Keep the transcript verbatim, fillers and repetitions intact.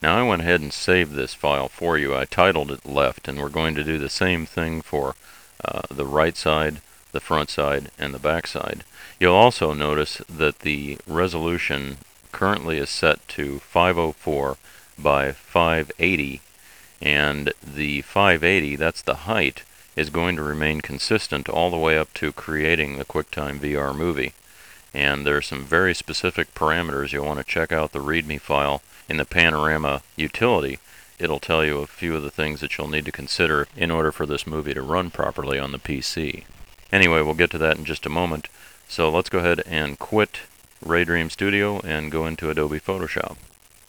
Now I went ahead and saved this file for you. I titled it Left, and we're going to do the same thing for uh, the right side, the front side, and the back side. You'll also notice that the resolution currently is set to five oh four by five eighty, and the five eighty, that's the height, is going to remain consistent all the way up to creating the QuickTime V R movie. And there are some very specific parameters. You'll want to check out the README file in the Panorama utility. It'll tell you a few of the things that you'll need to consider in order for this movie to run properly on the P C. Anyway, we'll get to that in just a moment. So let's go ahead and quit Ray Dream Studio and go into Adobe Photoshop.